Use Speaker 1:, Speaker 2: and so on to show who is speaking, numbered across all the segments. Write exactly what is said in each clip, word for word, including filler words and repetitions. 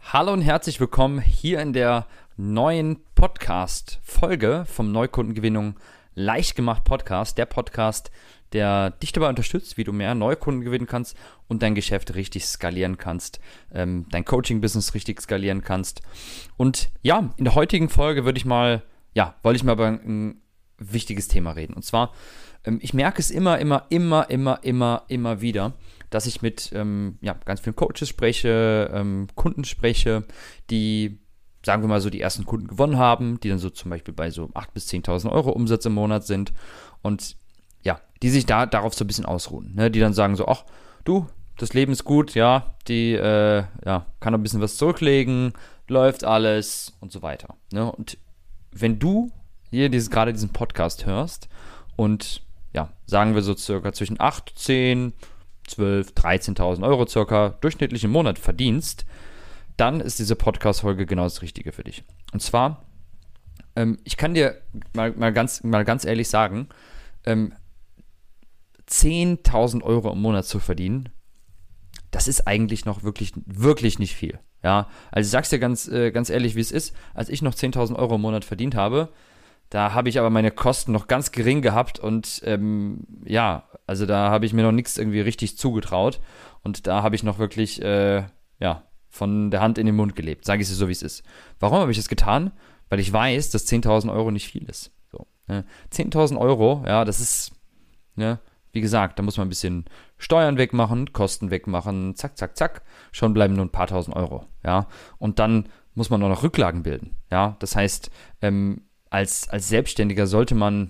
Speaker 1: Hallo und herzlich willkommen hier in der neuen Podcast-Folge vom Neukundengewinnung leicht gemacht Podcast. Der Podcast, der dich dabei unterstützt, wie du mehr Neukunden gewinnen kannst und dein Geschäft richtig skalieren kannst, ähm, dein Coaching-Business richtig skalieren kannst. Und ja, in der heutigen Folge würde ich mal, ja, wollte ich mal über ein wichtiges Thema reden. Und zwar, ähm, ich merke es immer, immer, immer, immer, immer, immer wieder, dass ich mit ähm, ja, ganz vielen Coaches spreche, ähm, Kunden spreche, die, sagen wir mal so, die ersten Kunden gewonnen haben, die dann so zum Beispiel bei so achttausend bis zehntausend Euro Umsatz im Monat sind und ja, die sich da darauf so ein bisschen ausruhen, ne? Die dann sagen so, ach, du, das Leben ist gut, ja, die äh, ja, kann noch ein bisschen was zurücklegen, läuft alles und so weiter, ne? Und wenn du hier dieses, gerade diesen Podcast hörst und ja, sagen wir so circa zwischen acht, zehn, zwölf, dreizehntausend Euro circa durchschnittlich im Monat verdienst, dann ist diese Podcast-Folge genau das Richtige für dich. Und zwar, ähm, ich kann dir mal, mal, ganz, mal ganz ehrlich sagen, ähm, zehntausend Euro im Monat zu verdienen, das ist eigentlich noch wirklich, wirklich nicht viel. Ja? Also ich sag's dir ganz, äh, ganz ehrlich, wie es ist, als ich noch zehntausend Euro im Monat verdient habe, da habe ich aber meine Kosten noch ganz gering gehabt und ähm, ja, also da habe ich mir noch nichts irgendwie richtig zugetraut und da habe ich noch wirklich, äh, ja, von der Hand in den Mund gelebt, sage ich es so, wie es ist. Warum habe ich das getan? Weil ich weiß, dass zehntausend Euro nicht viel ist. So, ne? zehntausend Euro, ja, das ist, ne, wie gesagt, da muss man ein bisschen Steuern wegmachen, Kosten wegmachen, zack, zack, zack, schon bleiben nur ein paar tausend Euro, ja, und dann muss man auch noch Rücklagen bilden, ja, das heißt, ähm, Als, als Selbstständiger sollte man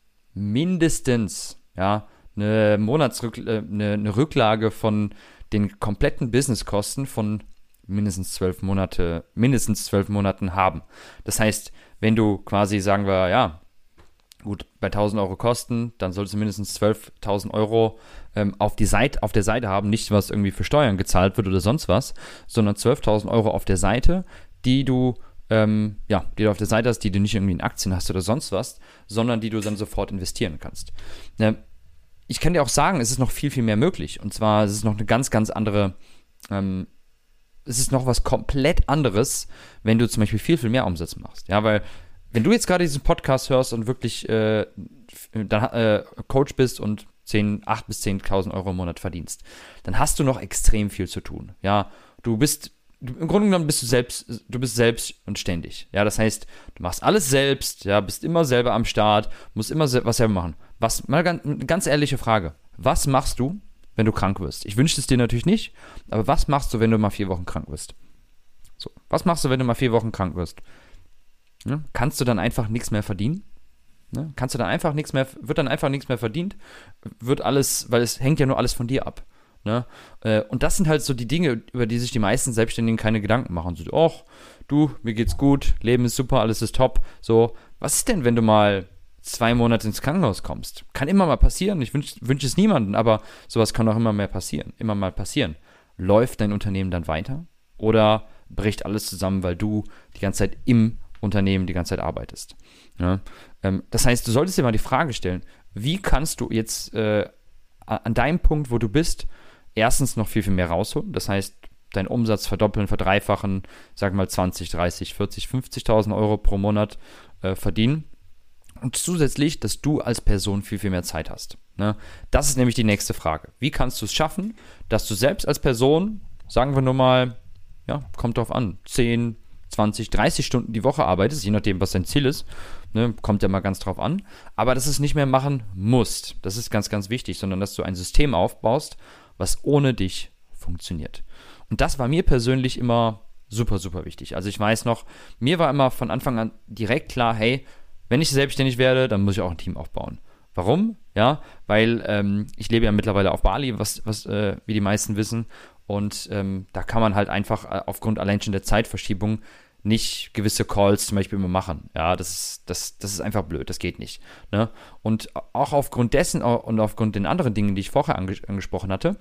Speaker 1: mindestens ja, eine Monatsrück, äh, eine, eine Rücklage von den kompletten Businesskosten von mindestens zwölf Monate, mindestens zwölf Monaten haben. Das heißt, wenn du quasi, sagen wir, ja, gut, bei tausend Euro Kosten, dann solltest du mindestens zwölftausend Euro ähm, auf, die Seite, auf der Seite haben, nicht was irgendwie für Steuern gezahlt wird oder sonst was, sondern zwölftausend Euro auf der Seite, die du Ähm, ja, die du auf der Seite hast, die du nicht irgendwie in Aktien hast oder sonst was, sondern die du dann sofort investieren kannst. Ne, ich kann dir auch sagen, es ist noch viel, viel mehr möglich. Und zwar es ist noch eine ganz, ganz andere, ähm, es ist noch was komplett anderes, wenn du zum Beispiel viel, viel mehr Umsatz machst. Ja, weil wenn du jetzt gerade diesen Podcast hörst und wirklich äh, dann, äh, Coach bist und zehn, acht bis zehntausend Euro im Monat verdienst, dann hast du noch extrem viel zu tun. Ja, du bist im Grunde genommen bist du selbst, du bist selbst und ständig. Ja, das heißt, du machst alles selbst, ja, bist immer selber am Start, musst immer se- was selber machen. Was, mal ganz, eine ganz ehrliche Frage. Was machst du, wenn du krank wirst? Ich wünsche es dir natürlich nicht, aber was machst du, wenn du mal vier Wochen krank wirst? So, was machst du, wenn du mal vier Wochen krank wirst? Ja, kannst du dann einfach nichts mehr verdienen? Ne? Kannst du dann einfach nichts mehr, wird dann einfach nichts mehr verdient? Wird alles, weil es hängt ja nur alles von dir ab. Ne? Und das sind halt so die Dinge, über die sich die meisten Selbstständigen keine Gedanken machen. So, ach, du, mir geht's gut, Leben ist super, alles ist top. So, was ist denn, wenn du mal zwei Monate ins Krankenhaus kommst? Kann immer mal passieren, ich wünsche wünsch es niemandem, aber sowas kann auch immer mehr passieren, immer mal passieren. Läuft dein Unternehmen dann weiter oder bricht alles zusammen, weil du die ganze Zeit im Unternehmen die ganze Zeit arbeitest? Ja? Das heißt, du solltest dir mal die Frage stellen, wie kannst du jetzt äh, an deinem Punkt, wo du bist, erstens noch viel, viel mehr rausholen. Das heißt, deinen Umsatz verdoppeln, verdreifachen, sag mal zwanzig, dreißig, vierzig, fünfzigtausend Euro pro Monat äh, verdienen. Und zusätzlich, dass du als Person viel, viel mehr Zeit hast. Ne? Das ist nämlich die nächste Frage. Wie kannst du es schaffen, dass du selbst als Person, sagen wir nur mal, ja, kommt drauf an, zehn, zwanzig, dreißig Stunden die Woche arbeitest, je nachdem, was dein Ziel ist, ne, kommt ja mal ganz drauf an, aber dass du es nicht mehr machen musst. Das ist ganz, ganz wichtig, sondern dass du ein System aufbaust, was ohne dich funktioniert. Und das war mir persönlich immer super, super wichtig. Also ich weiß noch, mir war immer von Anfang an direkt klar, hey, wenn ich selbstständig werde, dann muss ich auch ein Team aufbauen. Warum? Ja, weil ähm, ich lebe ja mittlerweile auf Bali, was, was äh, wie die meisten wissen. Und ähm, da kann man halt einfach äh, aufgrund allein schon der Zeitverschiebung nicht gewisse Calls zum Beispiel immer machen. Ja, das ist, das, das ist einfach blöd, das geht nicht. Ne? Und auch aufgrund dessen und aufgrund den anderen Dingen, die ich vorher ange- angesprochen hatte,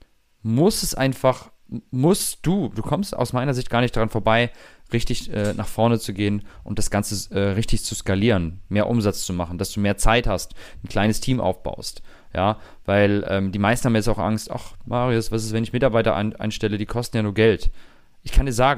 Speaker 1: muss es einfach, musst du, du kommst aus meiner Sicht gar nicht daran vorbei, richtig äh, nach vorne zu gehen und das Ganze äh, richtig zu skalieren, mehr Umsatz zu machen, dass du mehr Zeit hast, ein kleines Team aufbaust. Ja, weil ähm, die meisten haben jetzt auch Angst, ach Marius, was ist, wenn ich Mitarbeiter ein, einstelle, die kosten ja nur Geld. Ich kann dir sagen,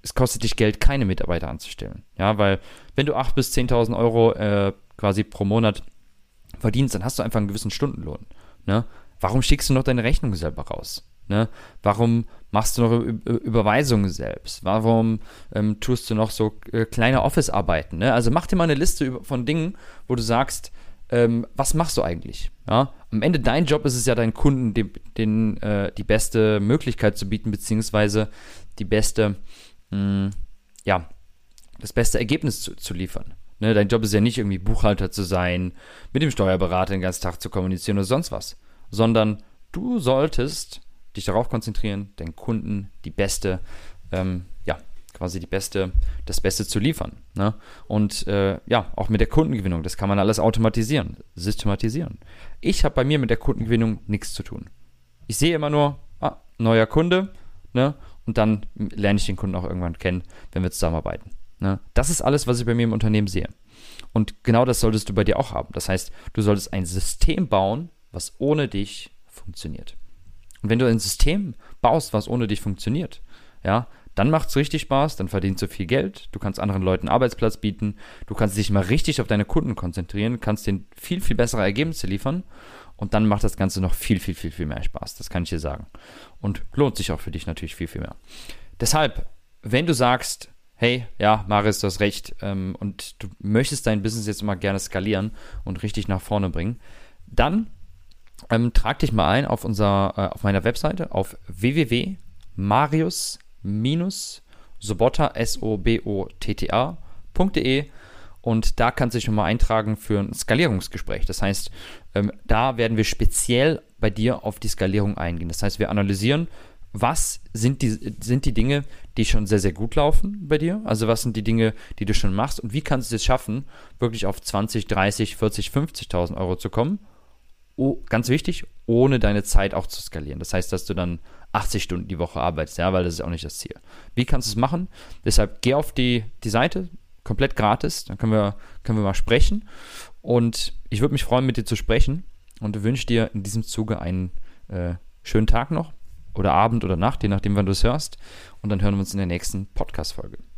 Speaker 1: es kostet dich Geld, keine Mitarbeiter anzustellen. Ja, weil wenn du achttausend bis zehntausend Euro äh, quasi pro Monat verdienst, dann hast du einfach einen gewissen Stundenlohn. Ne? Warum schickst du noch deine Rechnung selber raus? Ne? Warum machst du noch Überweisungen selbst? Warum ähm, tust du noch so äh, kleine Office-Arbeiten? Ne? Also mach dir mal eine Liste von Dingen, wo du sagst, ähm, was machst du eigentlich? Ja? Am Ende dein Job ist es ja, deinen Kunden den, den, äh, die beste Möglichkeit zu bieten, beziehungsweise die beste, mh, ja, das beste Ergebnis zu, zu liefern. Ne? Dein Job ist ja nicht irgendwie Buchhalter zu sein, mit dem Steuerberater den ganzen Tag zu kommunizieren oder sonst was, sondern du solltest dich darauf konzentrieren, deinen Kunden die beste, ähm, ja, quasi die beste, das Beste zu liefern. Ne? Und äh, ja, auch mit der Kundengewinnung, das kann man alles automatisieren, systematisieren. Ich habe bei mir mit der Kundengewinnung nichts zu tun. Ich sehe immer nur, ah, neuer Kunde, ne? Und dann lerne ich den Kunden auch irgendwann kennen, wenn wir zusammenarbeiten. Ne? Das ist alles, was ich bei mir im Unternehmen sehe. Und genau das solltest du bei dir auch haben. Das heißt, du solltest ein System bauen, was ohne dich funktioniert. Und wenn du ein System baust, was ohne dich funktioniert, ja, dann macht es richtig Spaß, dann verdienst du viel Geld, du kannst anderen Leuten Arbeitsplatz bieten, du kannst dich mal richtig auf deine Kunden konzentrieren, kannst denen viel, viel bessere Ergebnisse liefern und dann macht das Ganze noch viel, viel, viel, viel mehr Spaß, das kann ich dir sagen. Und lohnt sich auch für dich natürlich viel, viel mehr. Deshalb, wenn du sagst, hey, ja, Marius, du hast recht ähm, und du möchtest dein Business jetzt mal gerne skalieren und richtig nach vorne bringen, dann ähm, trag dich mal ein auf, unser, äh, auf meiner Webseite auf w w w punkt marius sobotta s o b o t t a punkt d e und da kannst du dich schon mal eintragen für ein Skalierungsgespräch. Das heißt, ähm, da werden wir speziell bei dir auf die Skalierung eingehen. Das heißt, wir analysieren, was sind die, sind die Dinge, die schon sehr, sehr gut laufen bei dir? Also was sind die Dinge, die du schon machst und wie kannst du es schaffen, wirklich auf zwanzig, dreißig, vierzig, fünfzigtausend Euro zu kommen? Oh, ganz wichtig, ohne deine Zeit auch zu skalieren. Das heißt, dass du dann achtzig Stunden die Woche arbeitest, ja, weil das ist auch nicht das Ziel. Wie kannst du es machen? Deshalb geh auf die, die Seite, komplett gratis, dann können wir, können wir mal sprechen und ich würde mich freuen, mit dir zu sprechen und wünsche dir in diesem Zuge einen äh, schönen Tag noch oder Abend oder Nacht, je nachdem, wann du es hörst und dann hören wir uns in der nächsten Podcast-Folge.